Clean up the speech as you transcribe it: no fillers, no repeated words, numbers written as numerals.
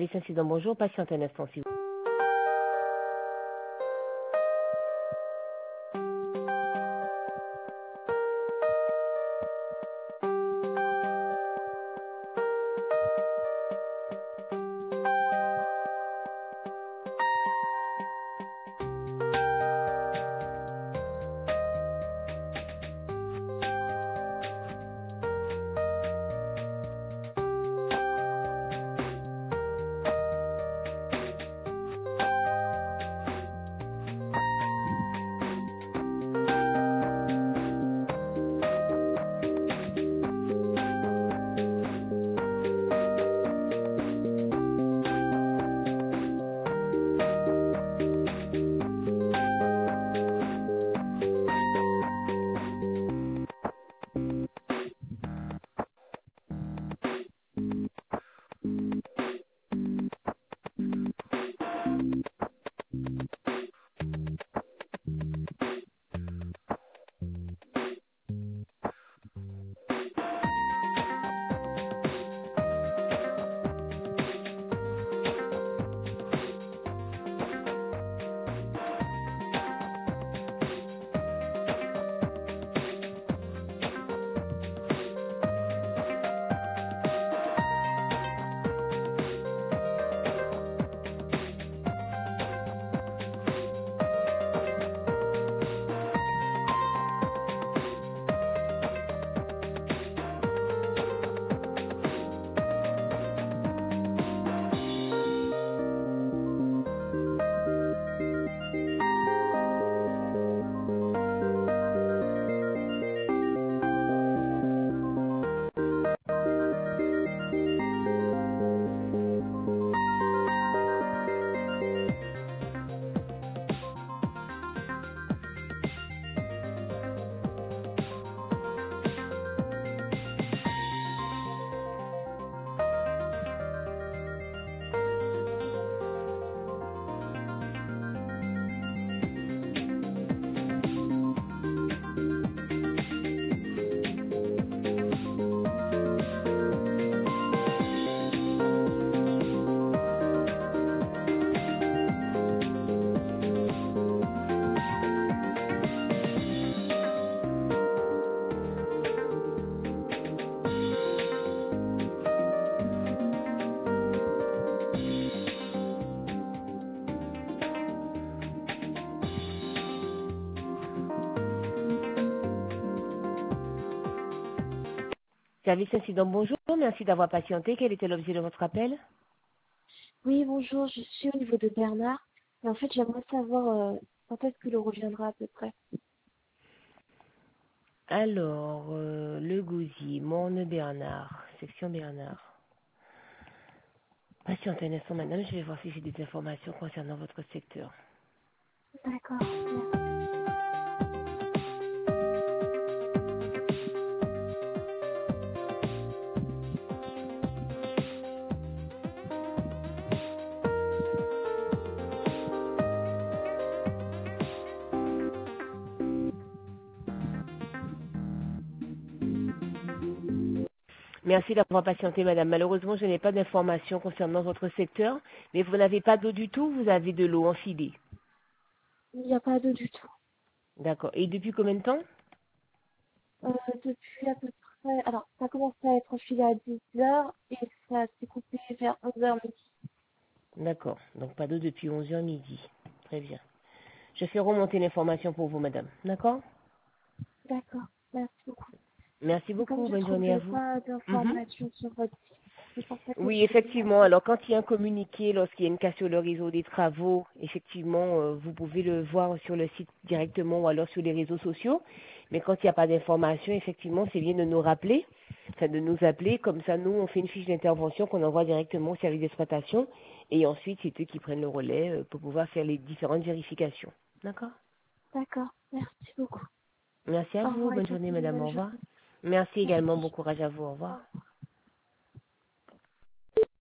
Service incident, bonjour. Patiente un instant, s'il vous plaît. Service incident, bonjour. Merci d'avoir patienté. Quel était l'objet de votre appel? Oui, bonjour, je suis au niveau de Bernard. Et en fait, j'aimerais savoir quand est-ce qu'il reviendra à peu près. Alors, le Gousier, Morne-Bernard, section Bernard. Patiente un instant, madame. Je vais voir si j'ai des informations concernant votre secteur. D'accord. Merci d'avoir patienté, madame. Malheureusement, je n'ai pas d'informations concernant votre secteur, mais vous n'avez pas d'eau du tout, vous avez de l'eau enfilée. Il n'y a pas d'eau du tout. D'accord. Et depuis combien de temps? Depuis à peu près... Alors, ça a commencé à être enfilé à 10 heures et ça s'est coupé vers 11 heures midi. D'accord. Donc pas d'eau depuis 11 heures midi. Très bien. Je fais remonter l'information pour vous, madame. D'accord? D'accord, merci beaucoup. Merci Et comme beaucoup. je ne Bonne journée à trouverai vous. pas Mhm. d'informations sur votre site, c'est pour ça que Oui, je vous effectivement. appelle. Alors, quand il y a un communiqué, lorsqu'il y a une casse sur le réseau des travaux, effectivement, vous pouvez le voir sur le site directement ou alors sur les réseaux sociaux. Mais quand il n'y a pas d'information, effectivement, c'est bien de nous rappeler, enfin de nous appeler. Comme ça, nous, on fait une fiche d'intervention qu'on envoie directement au service d'exploitation. Et ensuite, c'est eux qui prennent le relais pour pouvoir faire les différentes vérifications. D'accord? D'accord, merci beaucoup. Merci à Au vous. revoir et Bonne passez journée, une madame. Au bonne revoir. journée. Merci également. Bon Merci. courage à vous. Au Au revoir. revoir.